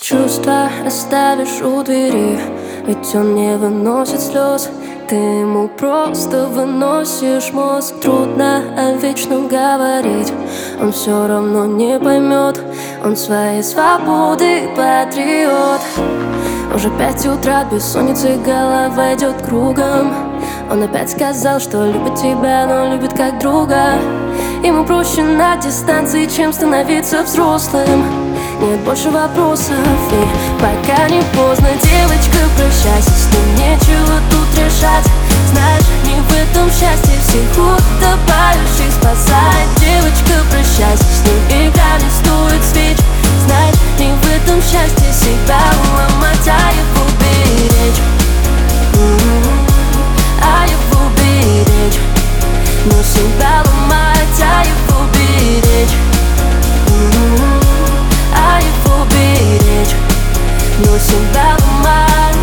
Чувства оставишь у двери, ведь он не выносит слез. Ты ему просто выносишь мозг. Трудно о вечном говорить, он все равно не поймет. Он своей свободы патриот. Уже 5 утра, от бессонницы голова идет кругом. Он опять сказал, что любит тебя, но любит как друга. Ему проще на дистанции, чем становиться взрослым. Нет больше вопросов, и пока не поздно, девочка, прощайся, с ним нечего тут решать. Знаешь, не в этом счастье, всех утопающих спасает. Девочка, прощайся, с ним игра не стоит свеч. Знаешь, не в этом счастье, себя уломать, а его беречь. А его беречь. Но себя ломать, а его беречь. А его беречь, но себя ломать.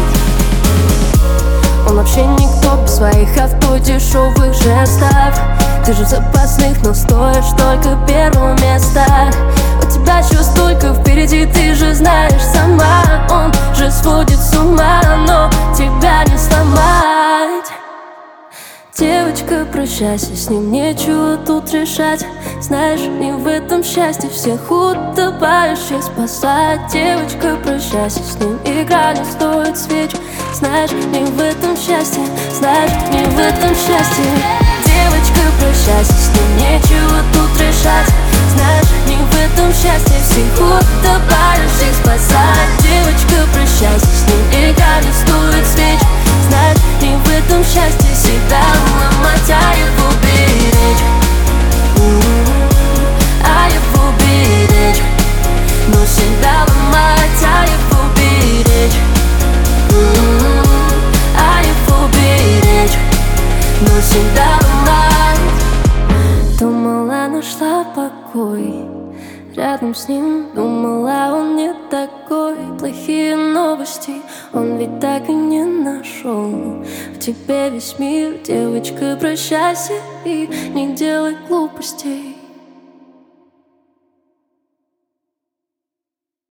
Он вообще никто без своих авто, дешевых жестов. Ты же в запасных, но стоишь только первого места. У тебя еще столько впереди, ты же знаешь сама. Он же сводит с ума, но тебя не сломать. Девочка, прощайся, с ним нечего тут решать. Знаешь, не в этом счастье, всех утопающих спасать. Девочка, прощайся, с ним игра не стоит свеч. Знаешь, не в этом счастье, знаешь, не в этом счастье. Девочка, прощайся, с ним нечего тут решать. Знаешь, не в этом счастье, всех утопающих спасать. Девочка, прощайся, с ним игра не стоит свеч. Знаешь, не в этом счастье, себя ломать, а его беречь. А его беречь. Но себя ломать, а его беречь. А его беречь. Но себя ломать. Думала, нашла покой рядом с ним, думала, он не такой. Плохие новости он ведь так и не нашел. В тебе весь мир, девочка, прощайся и не делай глупостей.